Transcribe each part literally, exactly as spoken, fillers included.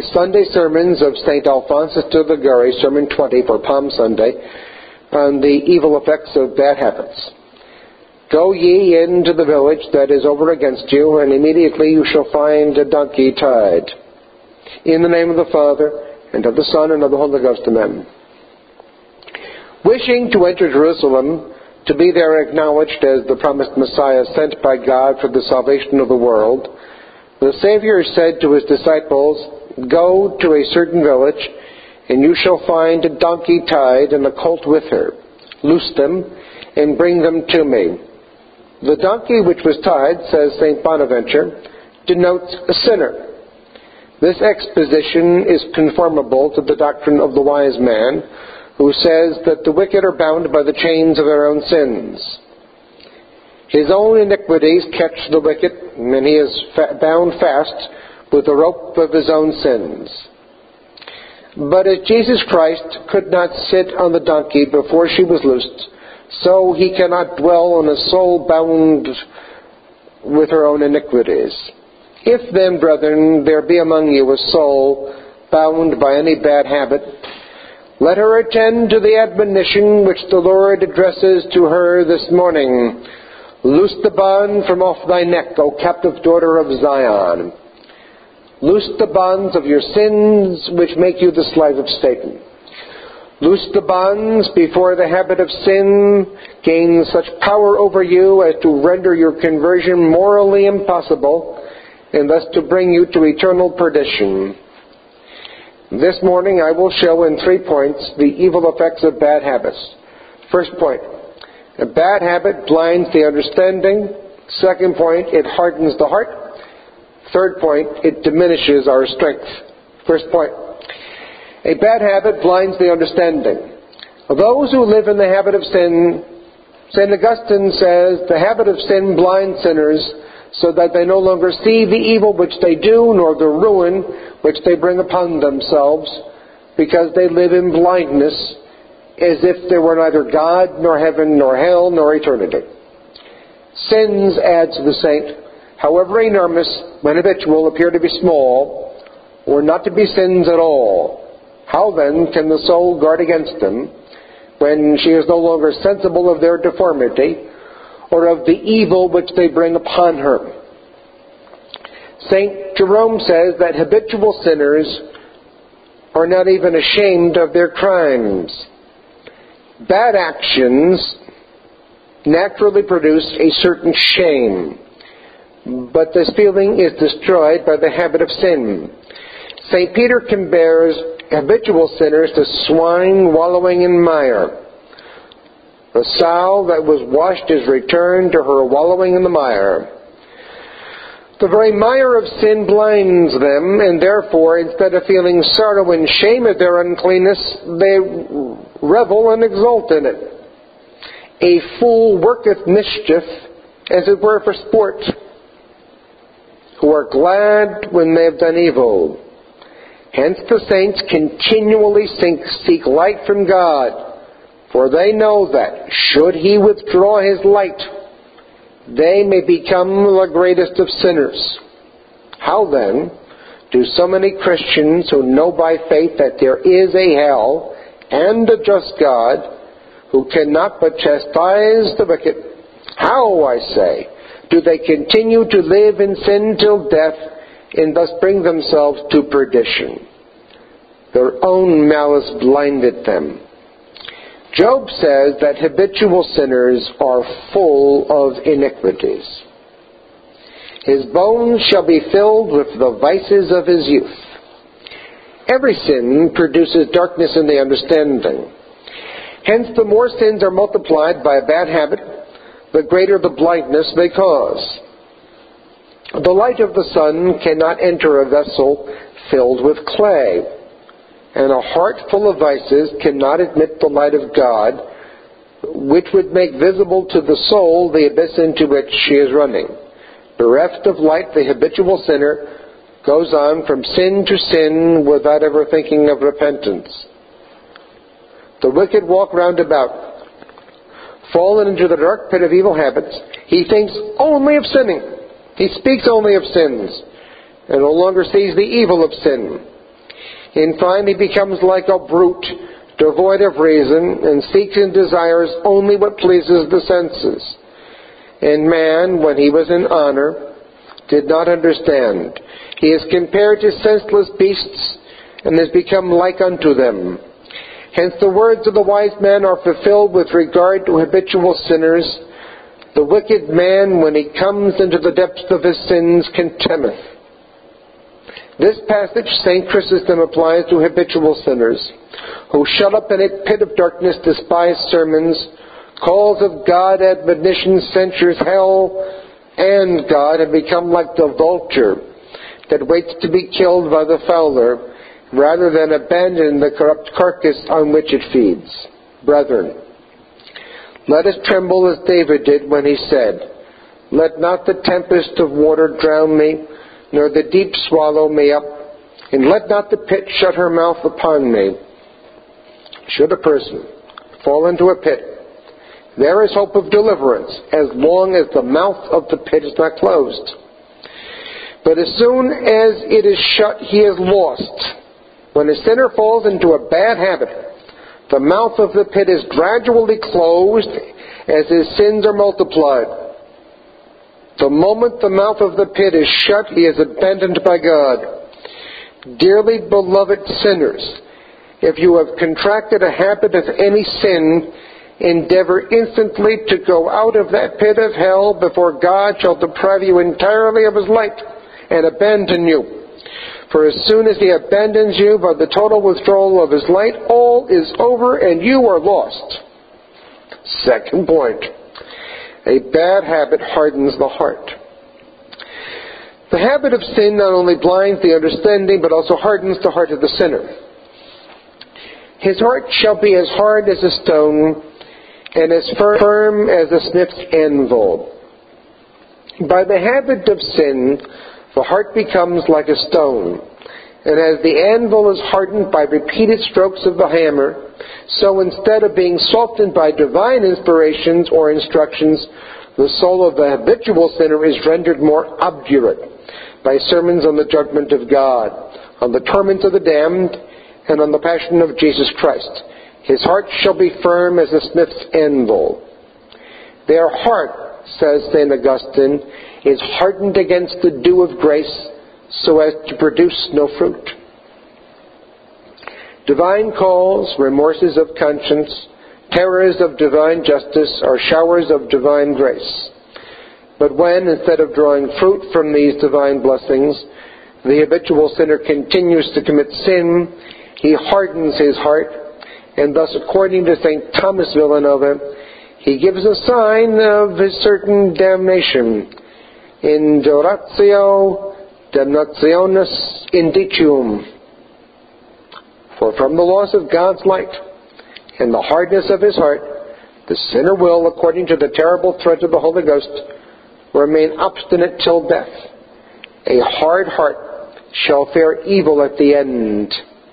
Sunday sermons of Saint Alphonsus de Liguori, Sermon twenty for Palm Sunday, on the evil effects of bad habits. Go ye into the village that is over against you, and immediately you shall find a donkey tied. In the name of the Father, and of the Son, and of the Holy Ghost, amen. Wishing to enter Jerusalem, to be there acknowledged as the promised Messiah sent by God for the salvation of the world, the Savior said to his disciples, Go to a certain village, and you shall find a donkey tied and a colt with her. Loose them, and bring them to me. The donkey which was tied, says Saint Bonaventure, denotes a sinner. This exposition is conformable to the doctrine of the wise man, who says that the wicked are bound by the chains of their own sins. His own iniquities catch the wicked, and he is fa- bound fast with the rope of his own sins. But as Jesus Christ could not sit on the donkey before she was loosed, so he cannot dwell on a soul bound with her own iniquities. If then, brethren, there be among you a soul bound by any bad habit, let her attend to the admonition which the Lord addresses to her this morning. Loose the bond from off thy neck, O captive daughter of Zion. Loose the bonds of your sins which make you the slave of Satan. Loose the bonds before the habit of sin gains such power over you as to render your conversion morally impossible, and thus to bring you to eternal perdition. This morning I will show in three points the evil effects of bad habits. First point, a bad habit blinds the understanding. Second point, it hardens the heart. Third point, it diminishes our strength. First point, a bad habit blinds the understanding. Those who live in the habit of sin, Saint Augustine says, the habit of sin blinds sinners so that they no longer see the evil which they do, nor the ruin which they bring upon themselves, because they live in blindness, as if there were neither God, nor heaven, nor hell, nor eternity. Sins, adds the saint, however enormous, when habitual, appear to be small, or not to be sins at all. How then can the soul guard against them, when she is no longer sensible of their deformity, or of the evil which they bring upon her? Saint Jerome says that habitual sinners are not even ashamed of their crimes. Bad actions naturally produce a certain shame, but this feeling is destroyed by the habit of sin. Saint Peter compares habitual sinners to swine wallowing in mire. The sow that was washed is returned to her wallowing in the mire. The very mire of sin blinds them, and therefore, instead of feeling sorrow and shame at their uncleanness, they revel and exult in it. A fool worketh mischief, as it were for sport, who are glad when they have done evil. Hence the saints continually seek light from God, for they know that, should he withdraw his light, they may become the greatest of sinners. How then do so many Christians who know by faith that there is a hell and a just God, who cannot but chastise the wicked, how, I say, do they continue to live in sin till death, and thus bring themselves to perdition? Their own malice blinded them. Job says that habitual sinners are full of iniquities. His bones shall be filled with the vices of his youth. Every sin produces darkness in the understanding. Hence, the more sins are multiplied by a bad habit, the greater the blindness they cause. The light of the sun cannot enter a vessel filled with clay, and a heart full of vices cannot admit the light of God, which would make visible to the soul the abyss into which she is running. Bereft of light, the habitual sinner goes on from sin to sin without ever thinking of repentance. The wicked walk round about. Fallen into the dark pit of evil habits, he thinks only of sinning. He speaks only of sins, and no longer sees the evil of sin. In fine, he becomes like a brute, devoid of reason, and seeks and desires only what pleases the senses. And man, when he was in honor, did not understand. He is compared to senseless beasts, and has become like unto them. Hence the words of the wise man are fulfilled with regard to habitual sinners. The wicked man, when he comes into the depths of his sins, contemneth. This passage Saint Chrysostom applies to habitual sinners, who shut up in a pit of darkness despise sermons, calls of God, admonitions, censures hell, and God, and become like the vulture that waits to be killed by the fowler, rather than abandon the corrupt carcass on which it feeds. Brethren, let us tremble as David did when he said, "Let not the tempest of water drown me, nor the deep swallow me up, and let not the pit shut her mouth upon me." Should a person fall into a pit, there is hope of deliverance as long as the mouth of the pit is not closed. But as soon as it is shut, he is lost. When a sinner falls into a bad habit, the mouth of the pit is gradually closed as his sins are multiplied. The moment the mouth of the pit is shut, he is abandoned by God. Dearly beloved sinners, if you have contracted a habit of any sin, endeavor instantly to go out of that pit of hell before God shall deprive you entirely of his light and abandon you. For as soon as he abandons you by the total withdrawal of his light, all is over and you are lost. Second point, a bad habit hardens the heart. The habit of sin not only blinds the understanding, but also hardens the heart of the sinner. His heart shall be as hard as a stone, and as firm as a smith's anvil. By the habit of sin, the heart becomes like a stone, and as the anvil is hardened by repeated strokes of the hammer, so instead of being softened by divine inspirations or instructions, the soul of the habitual sinner is rendered more obdurate by sermons on the judgment of God, on the torments of the damned, and on the passion of Jesus Christ. His heart shall be firm as a smith's anvil. Their heart, says Saint Augustine, is hardened against the dew of grace so as to produce no fruit. Divine calls, remorses of conscience, terrors of divine justice are showers of divine grace. But when, instead of drawing fruit from these divine blessings, the habitual sinner continues to commit sin, he hardens his heart, and thus, according to Saint Thomas Villanova, he gives a sign of his certain damnation. Induratio damnationis indicium. For from the loss of God's light and the hardness of his heart, the sinner will, according to the terrible threat of the Holy Ghost, remain obstinate till death. A hard heart shall fare evil at the end.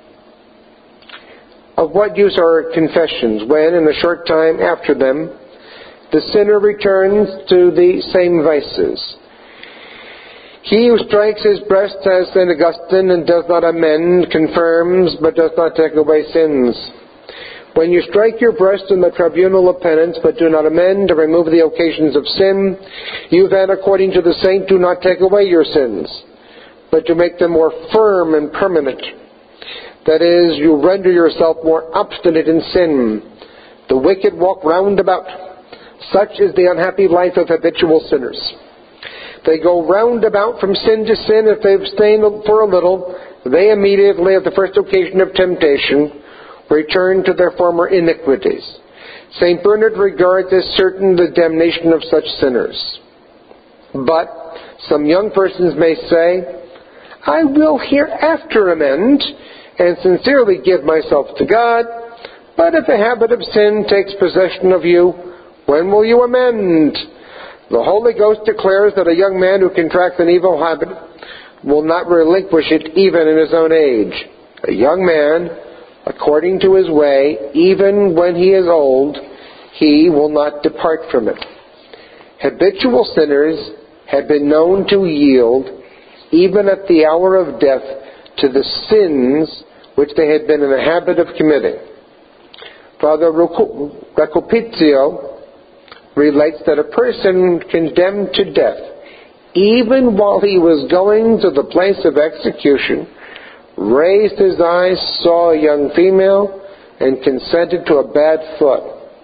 Of what use are confessions when, in a short time after them, the sinner returns to the same vices? He who strikes his breast, says Saint Augustine, and does not amend, confirms, but does not take away sins. When you strike your breast in the tribunal of penance, but do not amend or remove the occasions of sin, you then, according to the saint, do not take away your sins, but to make them more firm and permanent. That is, you render yourself more obstinate in sin. The wicked walk round about. Such is the unhappy life of habitual sinners. They go round about from sin to sin. If they abstain for a little, they immediately, at the first occasion of temptation, return to their former iniquities. Saint Bernard regards as certain the damnation of such sinners. But some young persons may say, I will hereafter amend, and sincerely give myself to God, but if a habit of sin takes possession of you, when will you amend? The Holy Ghost declares that a young man who contracts an evil habit will not relinquish it even in his own age. A young man, according to his way, even when he is old, he will not depart from it. Habitual sinners have been known to yield, even at the hour of death, to the sins which they had been in the habit of committing. Father Racopizio relates that a person condemned to death, even while he was going to the place of execution, raised his eyes, saw a young female, and consented to a bad foot.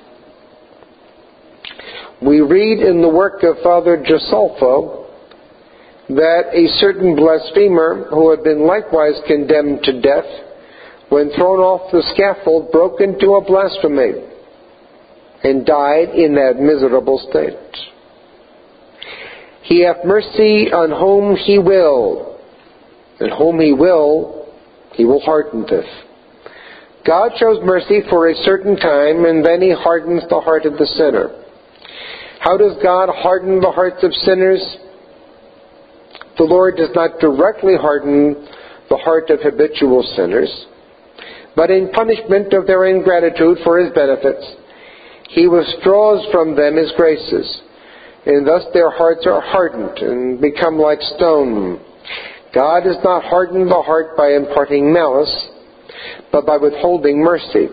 We read in the work of Father Gisolfo that a certain blasphemer who had been likewise condemned to death, when thrown off the scaffold, broke into a blasphemy and died in that miserable state. He hath mercy on whom he will, and whom he will, he will hardeneth. God shows mercy for a certain time, and then he hardens the heart of the sinner. How does God harden the hearts of sinners? The Lord does not directly harden the heart of habitual sinners, but in punishment of their ingratitude for his benefits, he withdraws from them his graces, and thus their hearts are hardened and become like stone. God does not harden the heart by imparting malice, but by withholding mercy.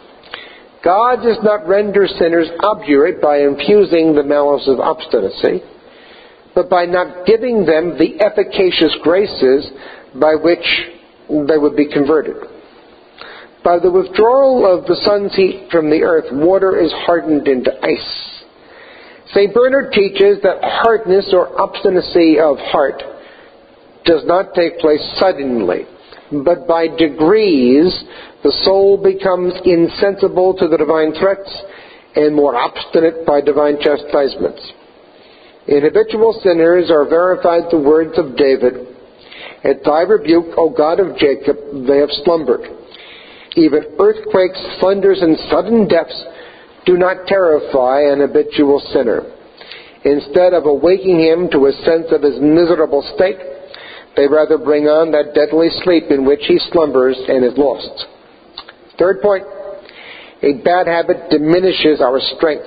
God does not render sinners obdurate by infusing the malice of obstinacy, but by not giving them the efficacious graces by which they would be converted. By the withdrawal of the sun's heat from the earth, water is hardened into ice. Saint Bernard teaches that hardness or obstinacy of heart does not take place suddenly, but by degrees the soul becomes insensible to the divine threats and more obstinate by divine chastisements. In habitual sinners are verified the words of David, "At thy rebuke, O God of Jacob, they have slumbered. Even earthquakes, thunders, and sudden deaths do not terrify an habitual sinner. Instead of awaking him to a sense of his miserable state, they rather bring on that deadly sleep in which he slumbers and is lost." Third point, a bad habit diminishes our strength.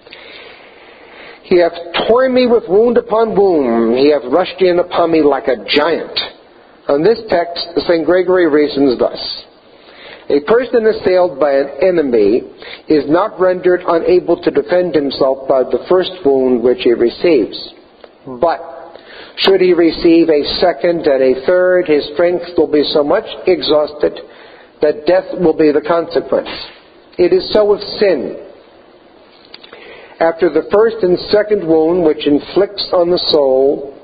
"He hath torn me with wound upon wound. He hath rushed in upon me like a giant." On this text, Saint Gregory reasons thus: a person assailed by an enemy is not rendered unable to defend himself by the first wound which he receives. But should he receive a second and a third, his strength will be so much exhausted that death will be the consequence. It is so with sin. After the first and second wound which inflicts on the soul,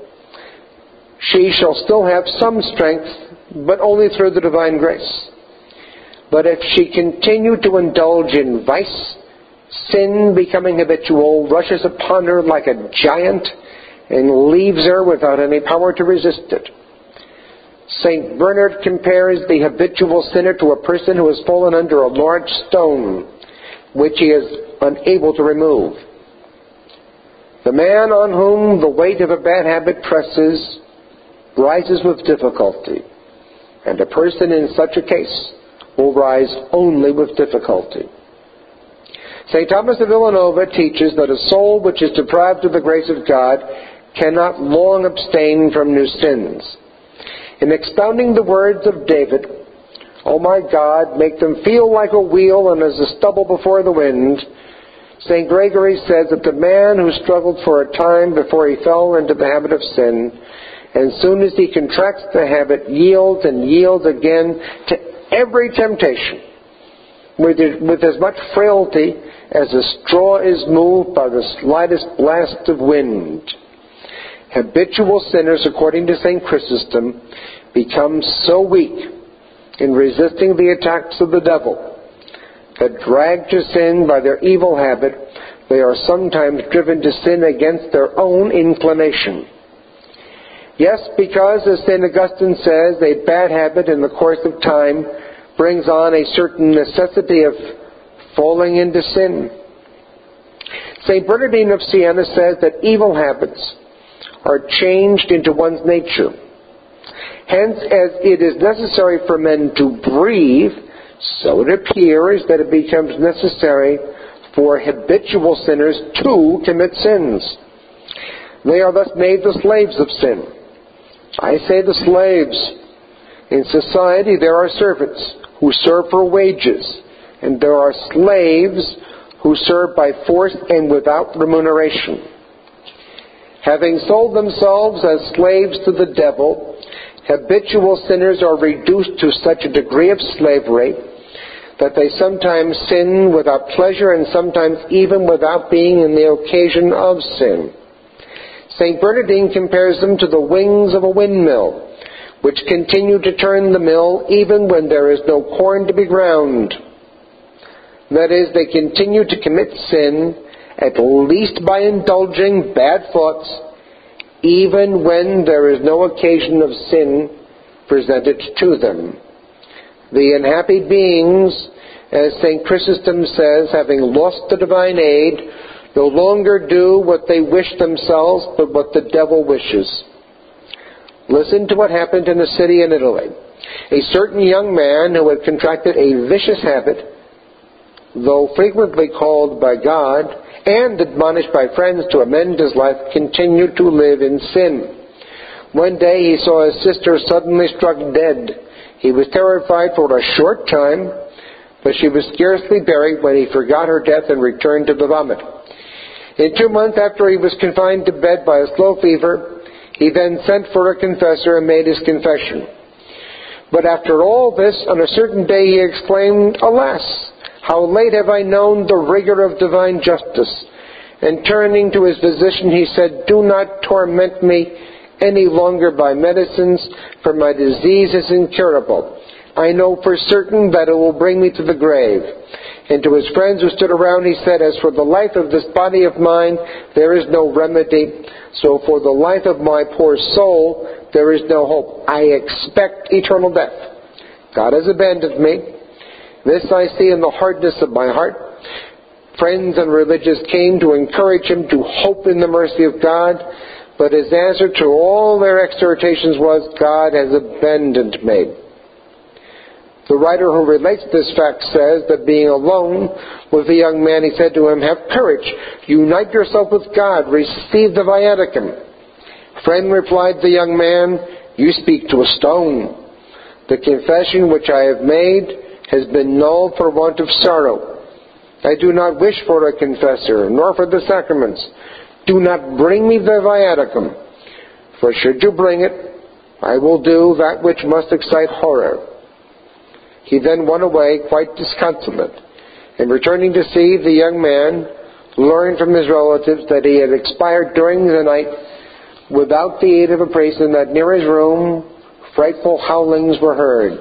she shall still have some strength, but only through the divine grace. But if she continue to indulge in vice, sin, becoming habitual, rushes upon her like a giant and leaves her without any power to resist it. Saint Bernard compares the habitual sinner to a person who has fallen under a large stone, which he is unable to remove. The man on whom the weight of a bad habit presses rises with difficulty, and a person in such a case will rise only with difficulty. Saint Thomas of Villanova teaches that a soul which is deprived of the grace of God cannot long abstain from new sins. In expounding the words of David, "O my God, make them feel like a wheel and as a stubble before the wind," Saint Gregory says that the man who struggled for a time before he fell into the habit of sin, and soon as he contracts the habit, yields and yields again to every temptation, with, it, with as much frailty as a straw is moved by the slightest blast of wind. Habitual sinners, according to Saint Chrysostom, become so weak in resisting the attacks of the devil that, dragged to sin by their evil habit, they are sometimes driven to sin against their own inclination. Yes, because, as Saint Augustine says, a bad habit in the course of time brings on a certain necessity of falling into sin. Saint Bernardine of Siena says that evil habits are changed into one's nature. Hence, as it is necessary for men to breathe, so it appears that it becomes necessary for habitual sinners to commit sins. They are thus made the slaves of sin. I say the slaves, In society there are servants who serve for wages, and there are slaves who serve by force and without remuneration. Having sold themselves as slaves to the devil, habitual sinners are reduced to such a degree of slavery that they sometimes sin without pleasure and sometimes even without being in the occasion of sin. Saint Bernardine compares them to the wings of a windmill, which continue to turn the mill even when there is no corn to be ground. That is, they continue to commit sin, at least by indulging bad thoughts, even when there is no occasion of sin presented to them. The unhappy beings, as Saint Chrysostom says, having lost the divine aid, no longer do what they wish themselves, but what the devil wishes. Listen to what happened in a city in Italy. A certain young man who had contracted a vicious habit, though frequently called by God and admonished by friends to amend his life, continued to live in sin. One day he saw his sister suddenly struck dead. He was terrified for a short time, but she was scarcely buried when he forgot her death and returned to the vomit. In two months after he was confined to bed by a slow fever, he then sent for a confessor and made his confession. But after all this, on a certain day he exclaimed, "Alas! How late have I known the rigor of divine justice?" And turning to his physician, he said, "Do not torment me any longer by medicines, for my disease is incurable. I know for certain that it will bring me to the grave." And to his friends who stood around, he said, "As for the life of this body of mine, there is no remedy. So for the life of my poor soul, there is no hope. I expect eternal death. God has abandoned me. This I see in the hardness of my heart." Friends and religious came to encourage him to hope in the mercy of God, but his answer to all their exhortations was, "God has abandoned me." The writer who relates this fact says that being alone with the young man, he said to him, "Have courage, unite yourself with God, receive the viaticum." "Friend," replied the young man, "you speak to a stone. The confession which I have made has been null for want of sorrow. I do not wish for a confessor, nor for the sacraments. Do not bring me the viaticum, for should you bring it, I will do that which must excite horror." He then went away quite disconsolate, and returning to see the young man, learned from his relatives that he had expired during the night without the aid of a priest, and that near his room frightful howlings were heard.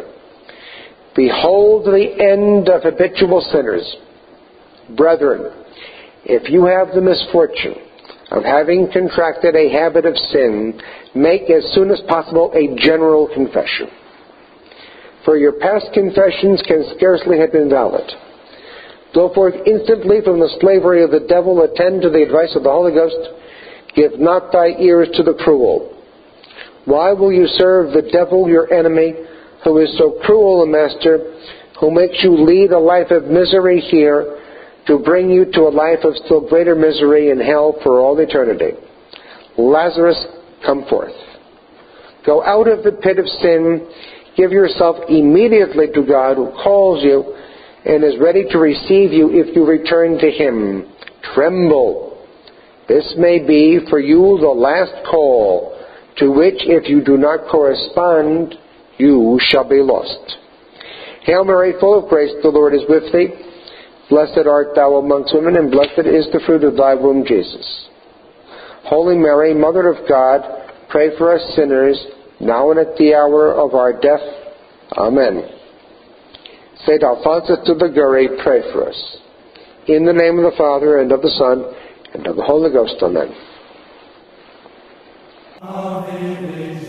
Behold the end of habitual sinners. Brethren, if you have the misfortune of having contracted a habit of sin, make as soon as possible a general confession. For your past confessions can scarcely have been valid. Go forth instantly from the slavery of the devil, attend to the advice of the Holy Ghost, give not thy ears to the cruel. Why will you serve the devil, your enemy, who is so cruel a master, who makes you lead a life of misery here, to bring you to a life of still greater misery in hell for all eternity? Lazarus, come forth. Go out of the pit of sin. Give yourself immediately to God, who calls you and is ready to receive you if you return to him. Tremble. This may be for you the last call, to which, if you do not correspond, you shall be lost. Hail Mary, full of grace, the Lord is with thee. Blessed art thou amongst women, and blessed is the fruit of thy womb, Jesus. Holy Mary, Mother of God, pray for us sinners, now and at the hour of our death. Amen. Saint Alphonsus de Liguori, pray for us. In the name of the Father, and of the Son, and of the Holy Ghost. Amen. Amen.